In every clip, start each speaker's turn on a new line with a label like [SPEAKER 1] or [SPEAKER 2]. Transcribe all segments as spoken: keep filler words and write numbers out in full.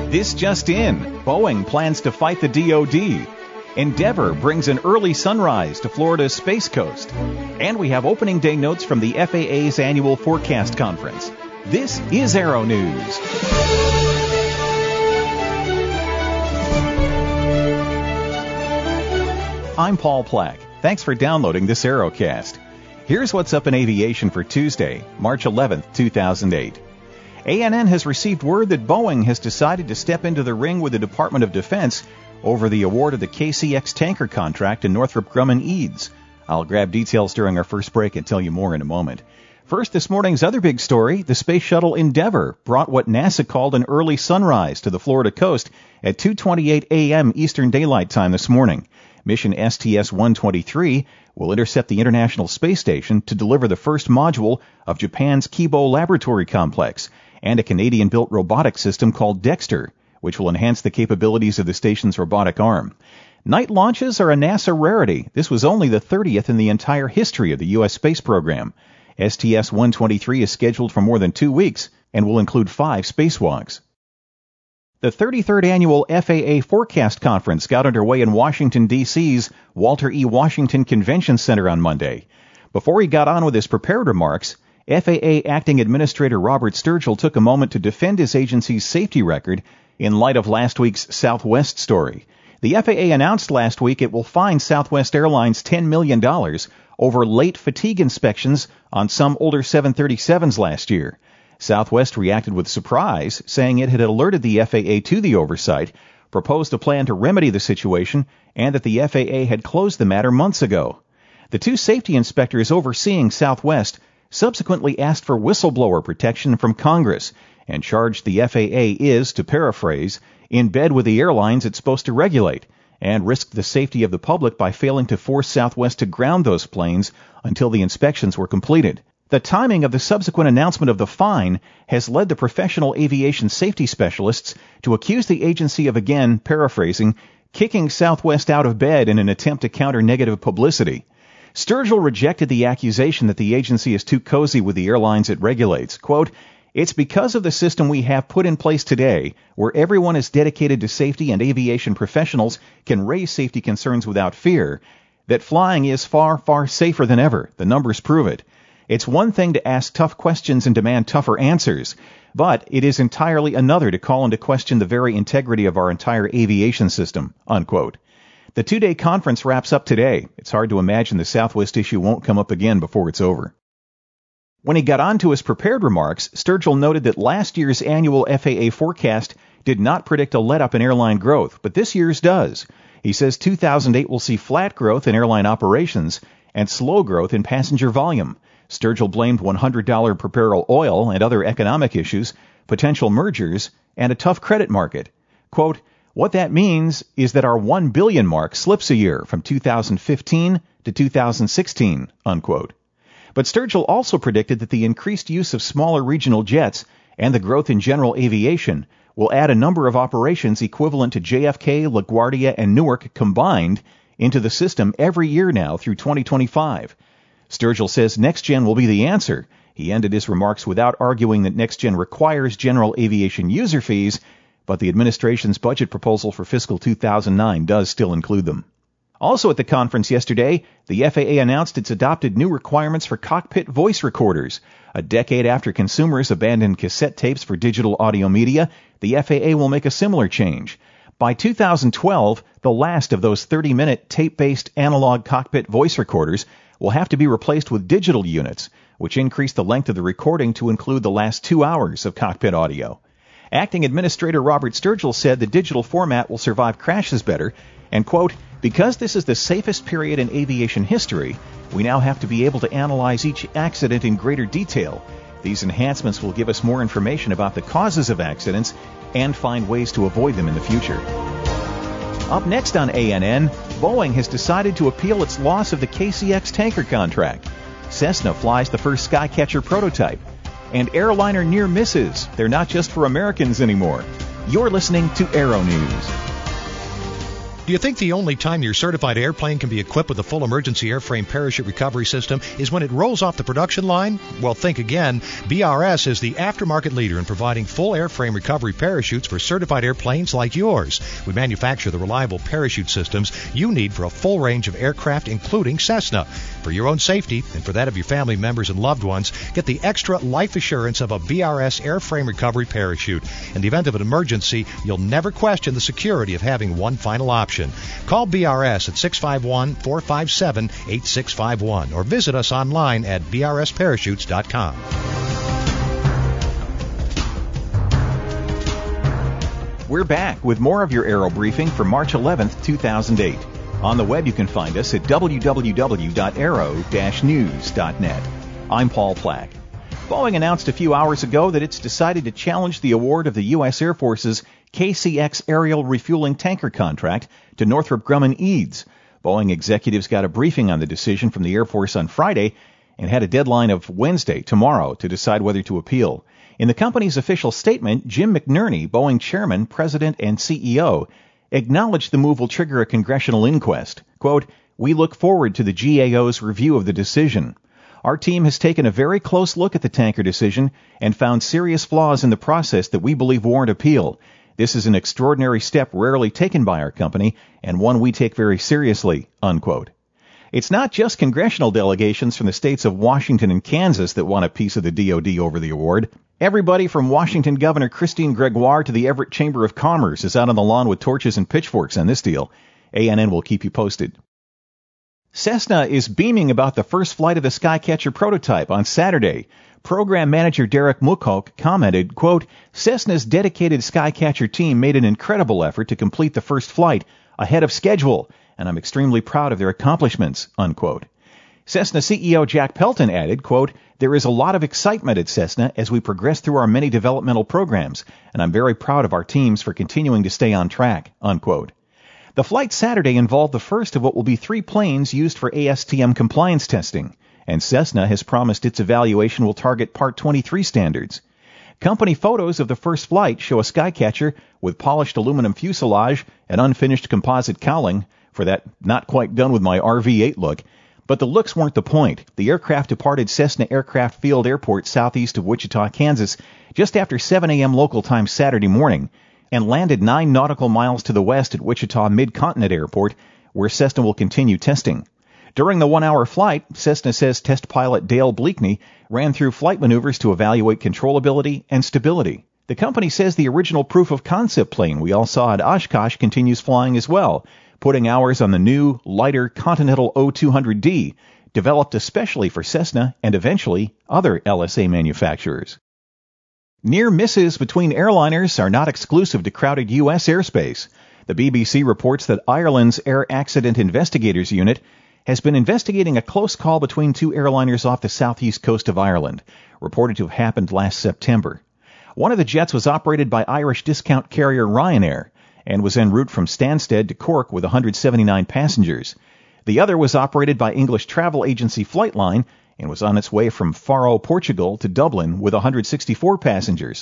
[SPEAKER 1] This just in, Boeing plans to fight the D O D. Endeavor brings an early sunrise to Florida's Space Coast. And we have opening day notes from the F A A's annual forecast conference. This is Aero News. I'm Paul Plack. Thanks for downloading this Aerocast. Here's what's up in aviation for Tuesday, March eleventh, two thousand eight. A N N has received word that Boeing has decided to step into the ring with the Department of Defense over the award of the K C X tanker contract to Northrop Grumman Eads. I'll grab details during our first break and tell you more in a moment. First, this morning's other big story, the Space Shuttle Endeavour brought what NASA called an early sunrise to the Florida coast at two twenty-eight a.m. Eastern Daylight Time this morning. Mission S T S one twenty-three will intercept the International Space Station to deliver the first module of Japan's Kibo Laboratory Complex and a Canadian-built robotic system called Dexter, which will enhance the capabilities of the station's robotic arm. Night launches are a NASA rarity. This was only the thirtieth in the entire history of the U S space program. S T S one twenty-three is scheduled for more than two weeks and will include five spacewalks. The thirty-third Annual F A A Forecast Conference got underway in Washington, D C's Walter E. Washington Convention Center on Monday. Before he got on with his prepared remarks, F A A Acting Administrator Robert Sturgill took a moment to defend his agency's safety record in light of last week's Southwest story. The F A A announced last week it will fine Southwest Airlines ten million dollars over late fatigue inspections on some older seven thirty-sevens last year. Southwest reacted with surprise, saying it had alerted the F A A to the oversight, proposed a plan to remedy the situation, and that the F A A had closed the matter months ago. The two safety inspectors overseeing Southwest subsequently asked for whistleblower protection from Congress and charged the F A A is, to paraphrase, in bed with the airlines it's supposed to regulate, and risked the safety of the public by failing to force Southwest to ground those planes until the inspections were completed. The timing of the subsequent announcement of the fine has led the professional aviation safety specialists to accuse the agency of, again, paraphrasing, kicking Southwest out of bed in an attempt to counter negative publicity. Sturgill rejected the accusation that the agency is too cozy with the airlines it regulates. Quote, "It's because of the system we have put in place today, where everyone is dedicated to safety and aviation professionals can raise safety concerns without fear, that flying is far, far safer than ever. The numbers prove it. It's one thing to ask tough questions and demand tougher answers, but it is entirely another to call into question the very integrity of our entire aviation system," unquote. The two-day conference wraps up today. It's hard to imagine the Southwest issue won't come up again before it's over. When he got on to his prepared remarks, Sturgill noted that last year's annual F A A forecast did not predict a let-up in airline growth, but this year's does. He says two thousand eight will see flat growth in airline operations and slow growth in passenger volume. Sturgill blamed one hundred dollars per barrel oil and other economic issues, potential mergers, and a tough credit market. Quote, "What that means is that our one billion mark slips a year from two thousand fifteen to two thousand sixteen, unquote. But Sturgill also predicted that the increased use of smaller regional jets and the growth in general aviation will add a number of operations equivalent to J F K, LaGuardia, and Newark combined into the system every year now through twenty twenty-five. Sturgill says NextGen will be the answer. He ended his remarks without arguing that NextGen requires general aviation user fees, but the administration's budget proposal for fiscal two thousand nine does still include them. Also at the conference yesterday, the F A A announced it's adopted new requirements for cockpit voice recorders. A decade after consumers abandoned cassette tapes for digital audio media, the F A A will make a similar change. By two thousand twelve, the last of those thirty-minute tape-based analog cockpit voice recorders will have to be replaced with digital units, which increase the length of the recording to include the last two hours of cockpit audio. Acting Administrator Robert Sturgill said the digital format will survive crashes better, and, quote, "Because this is the safest period in aviation history, we now have to be able to analyze each accident in greater detail. These enhancements will give us more information about the causes of accidents and find ways to avoid them in the future." Up next on A N N, Boeing has decided to appeal its loss of the K C X tanker contract. Cessna flies the first Skycatcher prototype. And airliner near misses. They're not just for Americans anymore. You're listening to Aero News.
[SPEAKER 2] Do you think the only time your certified airplane can be equipped with a full emergency airframe parachute recovery system is when it rolls off the production line? Well, think again. B R S is the aftermarket leader in providing full airframe recovery parachutes for certified airplanes like yours. We manufacture the reliable parachute systems you need for a full range of aircraft, including Cessna. For your own safety and for that of your family members and loved ones, get the extra life assurance of a B R S airframe recovery parachute. In the event of an emergency, you'll never question the security of having one final option. Call B R S at six five one, four five seven, eight six five one or visit us online at b r s parachutes dot com.
[SPEAKER 1] We're back with more of your Aero Briefing for March eleventh, two thousand eight. On the web, you can find us at w w w dot aero dash news dot net. I'm Paul Plack. Boeing announced a few hours ago that it's decided to challenge the award of the U S Air Force's K C X aerial refueling tanker contract to Northrop Grumman-Eads. Boeing executives got a briefing on the decision from the Air Force on Friday and had a deadline of Wednesday, tomorrow, to decide whether to appeal. In the company's official statement, Jim McNerney, Boeing chairman, president, and C E O, acknowledged the move will trigger a congressional inquest. Quote, "We look forward to the G A O's review of the decision. Our team has taken a very close look at the tanker decision and found serious flaws in the process that we believe warrant appeal. This is an extraordinary step rarely taken by our company and one we take very seriously," unquote. It's not just congressional delegations from the states of Washington and Kansas that want a piece of the D O D over the award. Everybody from Washington Governor Christine Gregoire to the Everett Chamber of Commerce is out on the lawn with torches and pitchforks on this deal. A N N will keep you posted. Cessna is beaming about the first flight of the Skycatcher prototype on Saturday. Program manager Derek Muckhoek commented, quote, "Cessna's dedicated Skycatcher team made an incredible effort to complete the first flight ahead of schedule, and I'm extremely proud of their accomplishments," unquote. Cessna C E O Jack Pelton added, quote, "There is a lot of excitement at Cessna as we progress through our many developmental programs, and I'm very proud of our teams for continuing to stay on track," unquote. The flight Saturday involved the first of what will be three planes used for A S T M compliance testing, and Cessna has promised its evaluation will target Part twenty-three standards. Company photos of the first flight show a Skycatcher with polished aluminum fuselage and unfinished composite cowling, for that not quite done with my R V eight look. But the looks weren't the point. The aircraft departed Cessna Aircraft Field Airport southeast of Wichita, Kansas, just after seven a.m. local time Saturday morning, and landed nine nautical miles to the west at Wichita Mid-Continent Airport, where Cessna will continue testing. During the one-hour flight, Cessna says test pilot Dale Bleakney ran through flight maneuvers to evaluate controllability and stability. The company says the original proof-of-concept plane we all saw at Oshkosh continues flying as well, putting hours on the new, lighter Continental O two hundred D, developed especially for Cessna and eventually other L S A manufacturers. Near misses between airliners are not exclusive to crowded U S airspace. The B B C reports that Ireland's Air Accident Investigators Unit has been investigating a close call between two airliners off the southeast coast of Ireland, reported to have happened last September. One of the jets was operated by Irish discount carrier Ryanair and was en route from Stansted to Cork with one hundred seventy-nine passengers. The other was operated by English travel agency Flightline and was on its way from Faro, Portugal to Dublin with one hundred sixty-four passengers.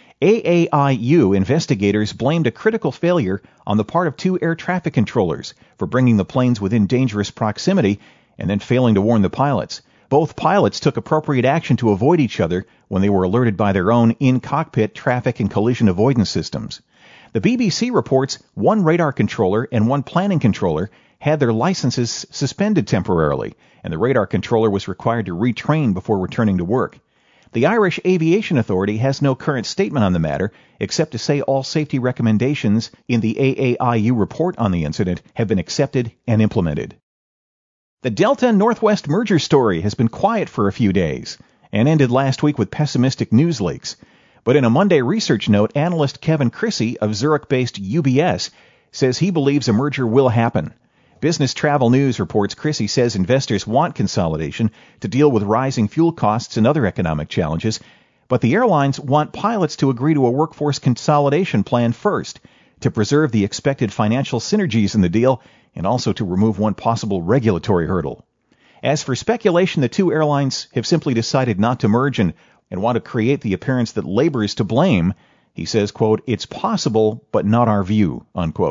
[SPEAKER 1] A A I U investigators blamed a critical failure on the part of two air traffic controllers for bringing the planes within dangerous proximity and then failing to warn the pilots. Both pilots took appropriate action to avoid each other when they were alerted by their own in-cockpit traffic and collision avoidance systems. The B B C reports one radar controller and one planning controller had their licenses suspended temporarily, and the radar controller was required to retrain before returning to work. The Irish Aviation Authority has no current statement on the matter, except to say all safety recommendations in the A A I U report on the incident have been accepted and implemented. The Delta-Northwest merger story has been quiet for a few days and ended last week with pessimistic news leaks. But in a Monday research note, analyst Kevin Crissy of Zurich-based U B S says he believes a merger will happen. Business Travel News reports Crissy says investors want consolidation to deal with rising fuel costs and other economic challenges, but the airlines want pilots to agree to a workforce consolidation plan first to preserve the expected financial synergies in the deal and also to remove one possible regulatory hurdle. As for speculation, the two airlines have simply decided not to merge and, and want to create the appearance that labor is to blame. He says, quote, "It's possible, but not our view," unquote.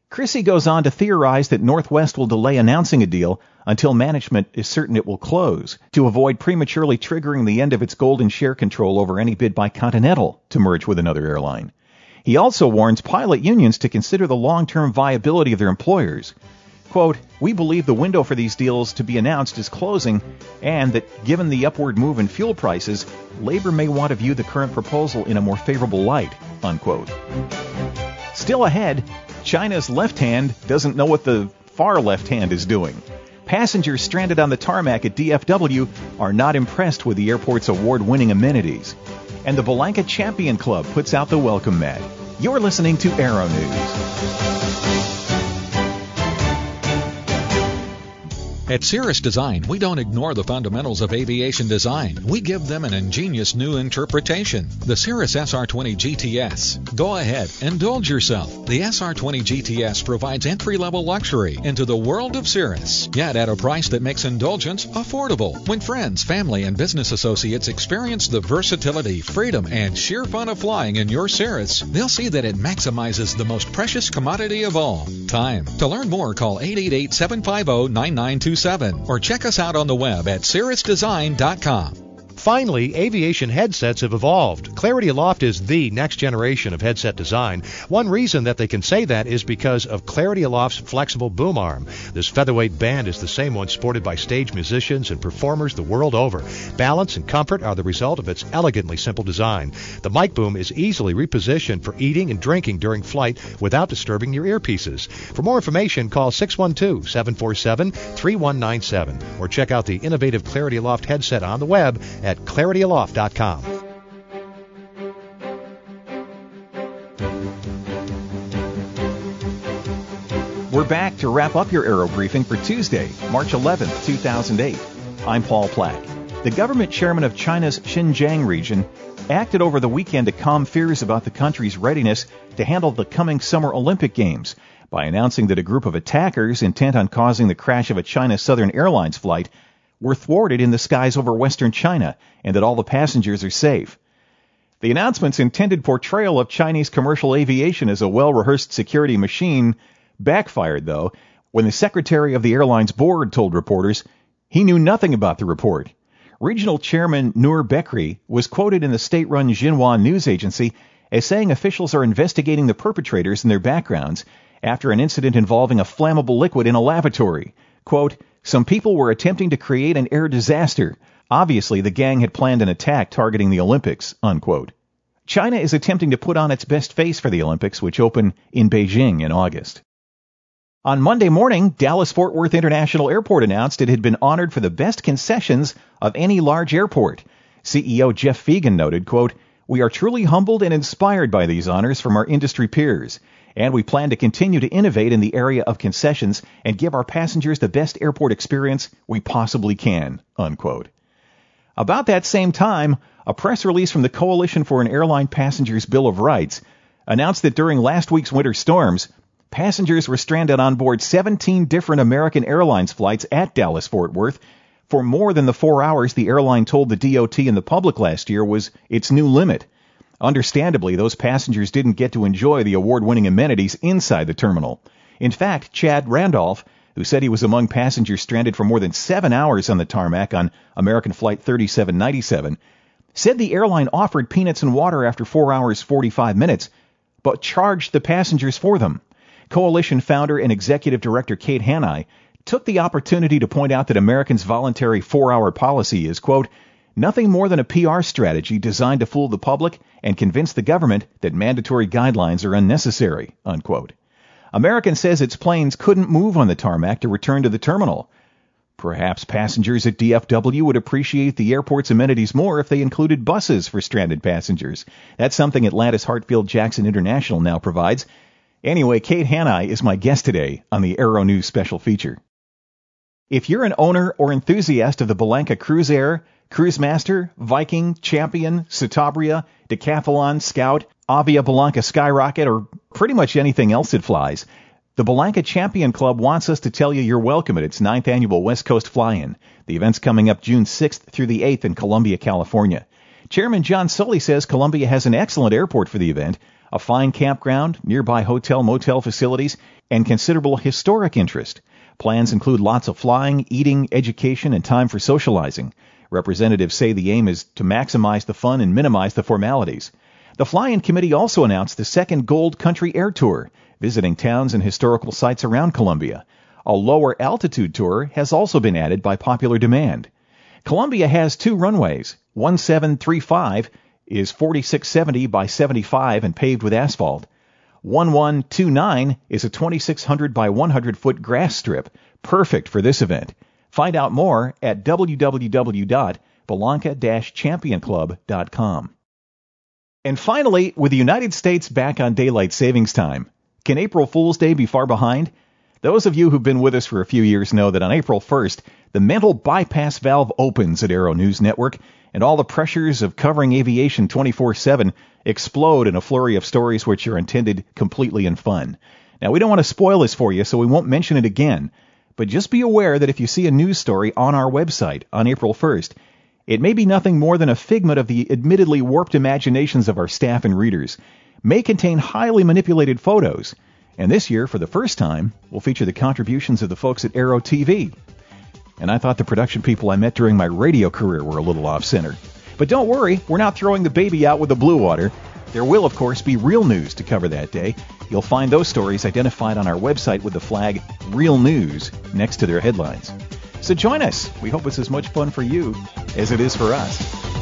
[SPEAKER 1] Chrissy goes on to theorize that Northwest will delay announcing a deal until management is certain it will close, to avoid prematurely triggering the end of its golden share control over any bid by Continental to merge with another airline. He also warns pilot unions to consider the long-term viability of their employers. Quote, "We believe the window for these deals to be announced is closing, and that given the upward move in fuel prices, labor may want to view the current proposal in a more favorable light," unquote. Still ahead, China's left hand doesn't know what the far left hand is doing. Passengers stranded on the tarmac at D F W are not impressed with the airport's award-winning amenities. And the Belanca Champion Club puts out the welcome mat. You're listening to Aero News.
[SPEAKER 3] At Cirrus Design, we don't ignore the fundamentals of aviation design. We give them an ingenious new interpretation. The Cirrus S R twenty G T S. Go ahead, indulge yourself. The S R twenty G T S provides entry-level luxury into the world of Cirrus, yet at a price that makes indulgence affordable. When friends, family, and business associates experience the versatility, freedom, and sheer fun of flying in your Cirrus, they'll see that it maximizes the most precious commodity of all, time. To learn more, call eight eight eight, seven five zero, nine nine two seven or check us out on the web at cirrus design dot com.
[SPEAKER 2] Finally, aviation headsets have evolved. Clarity Aloft is the next generation of headset design. One reason that they can say that is because of Clarity Aloft's flexible boom arm. This featherweight band is the same one sported by stage musicians and performers the world over. Balance and comfort are the result of its elegantly simple design. The mic boom is easily repositioned for eating and drinking during flight without disturbing your earpieces. For more information, call six one two, seven four seven, three one nine seven or check out the innovative Clarity Aloft headset on the web at clarity aloft dot com.
[SPEAKER 1] We're back to wrap up your Aero Briefing for Tuesday, March eleventh, two thousand eight. I'm Paul Plack. The government chairman of China's Xinjiang region acted over the weekend to calm fears about the country's readiness to handle the coming Summer Olympic Games by announcing that a group of attackers intent on causing the crash of a China Southern Airlines flight were thwarted in the skies over western China and that all the passengers are safe. The announcement's intended portrayal of Chinese commercial aviation as a well-rehearsed security machine backfired, though, when the secretary of the airline's board told reporters he knew nothing about the report. Regional chairman Noor Bekri was quoted in the state-run Xinhua news agency as saying officials are investigating the perpetrators and their backgrounds after an incident involving a flammable liquid in a lavatory. Quote, "Some people were attempting to create an air disaster. Obviously, the gang had planned an attack targeting the Olympics," unquote. China is attempting to put on its best face for the Olympics, which open in Beijing in August. On Monday morning, Dallas-Fort Worth International Airport announced it had been honored for the best concessions of any large airport. C E O Jeff Fegan noted, quote, "We are truly humbled and inspired by these honors from our industry peers, and we plan to continue to innovate in the area of concessions and give our passengers the best airport experience we possibly can," unquote. About that same time, a press release from the Coalition for an Airline Passenger's Bill of Rights announced that during last week's winter storms, passengers were stranded on board seventeen different American Airlines flights at Dallas-Fort Worth for more than the four hours the airline told the D O T and the public last year was its new limit. Understandably, those passengers didn't get to enjoy the award-winning amenities inside the terminal. In fact, Chad Randolph, who said he was among passengers stranded for more than seven hours on the tarmac on American Flight thirty-seven ninety-seven, said the airline offered peanuts and water after four hours forty-five minutes, but charged the passengers for them. Coalition founder and executive director Kate Hanai took the opportunity to point out that American's voluntary four-hour policy is, quote, "nothing more than a P R strategy designed to fool the public and convince the government that mandatory guidelines are unnecessary," unquote. American says its planes couldn't move on the tarmac to return to the terminal. Perhaps passengers at D F W would appreciate the airport's amenities more if they included buses for stranded passengers. That's something Atlanta's Hartfield-Jackson International now provides. Anyway, Kate Hanai is my guest today on the Aero News special feature. If you're an owner or enthusiast of the Belanca Cruise Air, Cruise Master, Viking, Champion, Citabria, Decathlon, Scout, Avia Belanca Skyrocket, or pretty much anything else that flies, the Belanca Champion Club wants us to tell you you're welcome at its ninth annual West Coast Fly-In. The event's coming up June sixth through the eighth in Columbia, California. Chairman John Sully says Columbia has an excellent airport for the event, a fine campground, nearby hotel-motel facilities, and considerable historic interest. Plans include lots of flying, eating, education, and time for socializing. Representatives say the aim is to maximize the fun and minimize the formalities. The fly-in committee also announced the second Gold Country Air Tour, visiting towns and historical sites around Columbia. A lower altitude tour has also been added by popular demand. Columbia has two runways. seventeen thirty-five is forty-six seventy by seventy-five and paved with asphalt. eleven twenty-nine is a twenty-six hundred by one hundred foot grass strip, perfect for this event. Find out more at w w w dot belanca dash champion club dot com. And finally, with the United States back on daylight savings time, can April Fool's Day be far behind? Those of you who've been with us for a few years know that on April first, the mental bypass valve opens at Aero News Network, and all the pressures of covering aviation twenty-four seven explode in a flurry of stories which are intended completely in fun. Now, we don't want to spoil this for you, so we won't mention it again, but just be aware that if you see a news story on our website on April first, it may be nothing more than a figment of the admittedly warped imaginations of our staff and readers, may contain highly manipulated photos, and this year, for the first time, we'll feature the contributions of the folks at Aero T V. And I thought the production people I met during my radio career were a little off-center. But don't worry, we're not throwing the baby out with the blue water. There will, of course, be real news to cover that day. You'll find those stories identified on our website with the flag Real News next to their headlines. So join us. We hope it's as much fun for you as it is for us.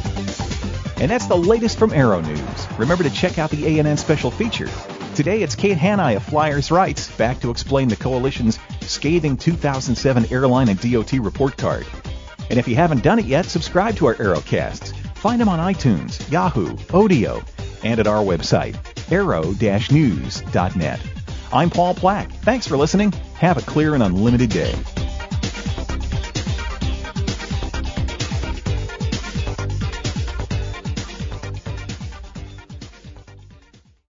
[SPEAKER 1] And that's the latest from Aero News. Remember to check out the A N N special feature. Today, it's Kate Hanai of Flyers Rights back to explain the Coalition's scathing two thousand seven airline and D O T report card. And if you haven't done it yet, subscribe to our Aerocasts. Find them on iTunes, Yahoo, Odeo, and at our website, aero dash news dot net. I'm Paul Plack. Thanks for listening. Have a clear and unlimited day.